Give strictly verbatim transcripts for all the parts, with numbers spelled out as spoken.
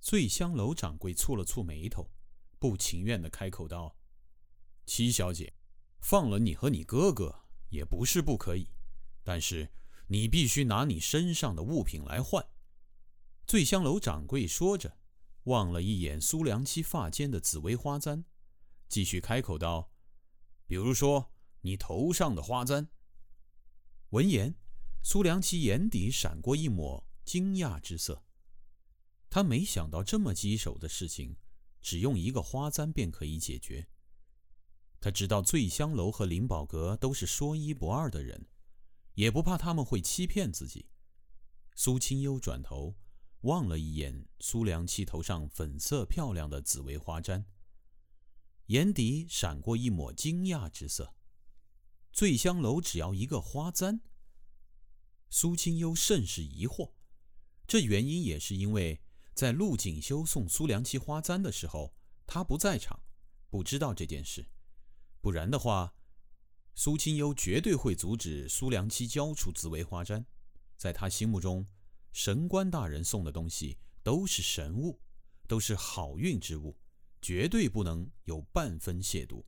醉香楼掌柜蹙了蹙眉头，不情愿地开口道：七小姐，放了你和你哥哥也不是不可以，但是你必须拿你身上的物品来换。醉香楼掌柜说着，望了一眼苏良七发间的紫薇花簪，继续开口道：比如说你头上的花簪。闻言，苏良七眼底闪过一抹惊讶之色，他没想到这么棘手的事情只用一个花簪便可以解决。他知道醉香楼和灵宝阁都是说一不二的人，也不怕他们会欺骗自己。苏清幽转头望了一眼苏良七头上粉色漂亮的紫薇花簪，眼底闪过一抹惊讶之色。醉香楼只要一个花簪？苏清幽甚是疑惑，这原因也是因为在陆锦修送苏良七花簪的时候，他不在场，不知道这件事。不然的话，苏清幽绝对会阻止苏良七交出紫薇花簪。在他心目中，神官大人送的东西都是神物，都是好运之物，绝对不能有半分亵渎。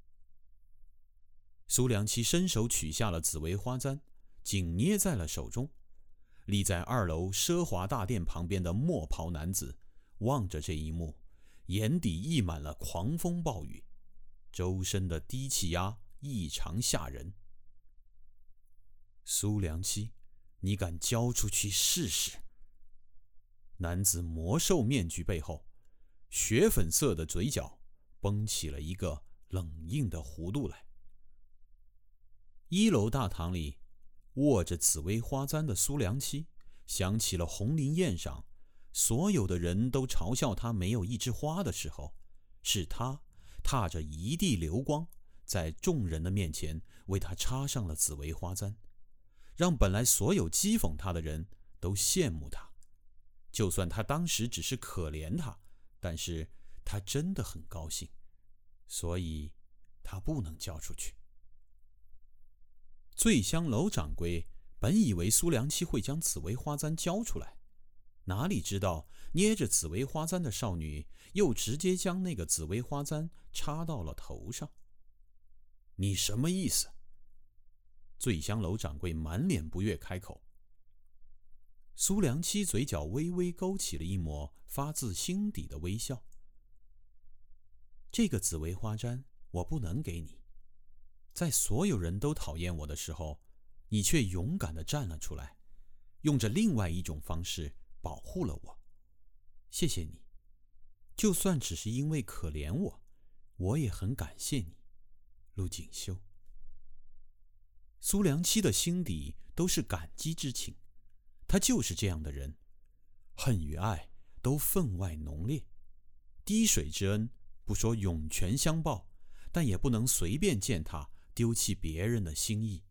苏良七伸手取下了紫薇花簪，紧捏在了手中。立在二楼奢华大殿旁边的墨袍男子望着这一幕，眼底溢满了狂风暴雨，周身的低气压异常吓人。苏良七，你敢交出去试试？男子魔兽面具背后，血粉色的嘴角绷起了一个冷硬的弧度来。一楼大堂里，握着紫薇花簪的苏良七想起了红林宴上所有的人都嘲笑他没有一枝花的时候，是他踏着一地流光，在众人的面前为他插上了紫薇花簪，让本来所有讥讽他的人都羡慕他。就算他当时只是可怜他，但是他真的很高兴，所以他不能交出去。醉香楼掌柜本以为苏良七会将紫薇花簪交出来，哪里知道捏着紫薇花簪的少女又直接将那个紫薇花簪插到了头上。你什么意思？醉香楼掌柜满脸不悦开口。苏良七嘴角微微勾起了一抹发自心底的微笑。这个紫薇花簪我不能给你，在所有人都讨厌我的时候，你却勇敢地站了出来，用着另外一种方式保护了我。谢谢你，就算只是因为可怜我，我也很感谢你，陆锦修。苏良七的心底都是感激之情，他就是这样的人，恨与爱都分外浓烈。滴水之恩不说涌泉相报，但也不能随便践踏丢弃别人的心意。